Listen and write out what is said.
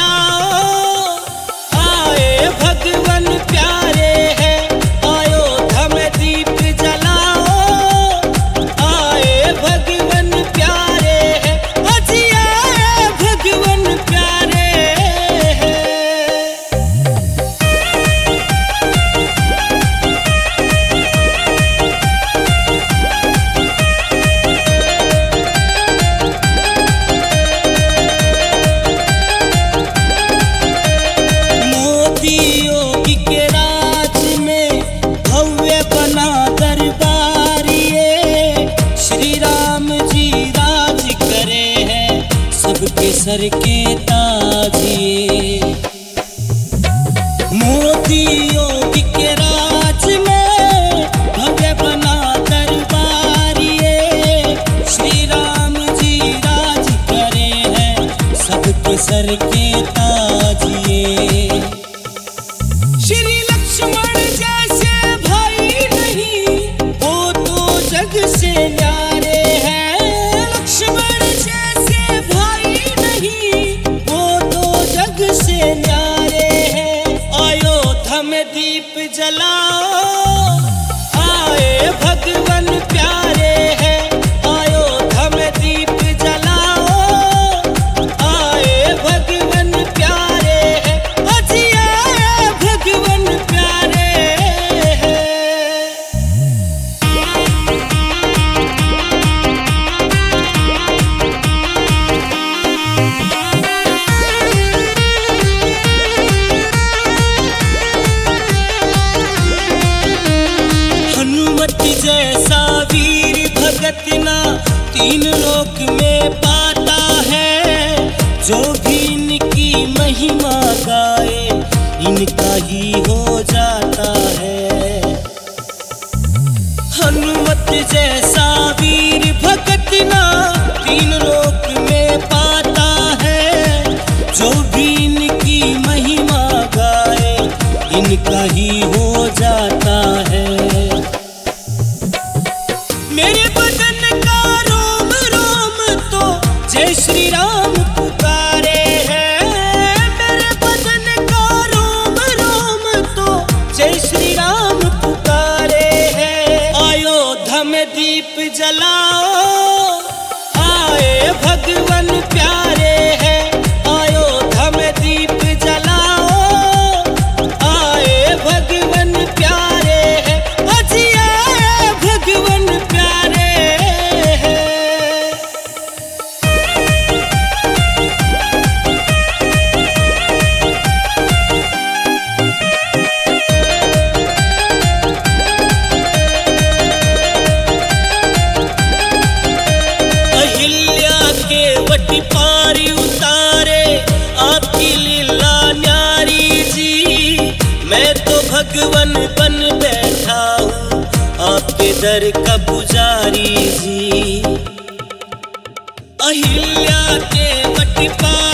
जलाओ, आए भगवन प्यारे हैं, अयोध्या में दीप जलाओ, आए भगवन प्यारे हैं, अजी आए भगवन प्यारे हैं। मोदी योगी के राज में भव्य बना दरबार, ये श्री राम जी राज करे हैं, सबके सर के ताज ये। मोदी योगी के राज में भव्य बना दरबार, ये श्री राम जी राज करे हैं, सबके सर के ताज ये। श्री लक्ष्मण जैसे भाई नहीं, वो तो जग से न्यारे हैं। लक्ष्मण जैसे भाई नहीं, वो तो जग से न्यारे हैं। अयोध्या में दीप जलाओ, आए भगवन प्यारे हैं, अयोध्या में दीप जलाओ, आए भगवन प्यारे हैं, अजी आए भगवन प्यारे हैं। हनुमत जैसा वीर भगत ना तीन लोक में पाता है, जो भी इनकी महिमा गाए इनका ही हो जाता है। हनुमत जैसा वीर भगत ना तीन लोक में पाता है, जो भी इनकी महिमा गाए इनका ही हो जाता है। मेरे बदन का रोम रोम तो जय श्री राम पुकारे हैं, मेरे बदन का रोम रोम तो जय श्री राम पुकारे हैं। अयोध्या में दीप जलाओ, आए भगवन प्यारे हैं, अयोध्या में दीप जलाओ, आए भगवन प्यारे हैं, अजी आए भगवन प्यारे हैं। अहिल्या के वटी पारी उतारे आपकी लीला न्यारी जी, मैं तो भगवन बन बैठा हूँ आपके दर का पुजारी जी। अहिल्या के वटी पारी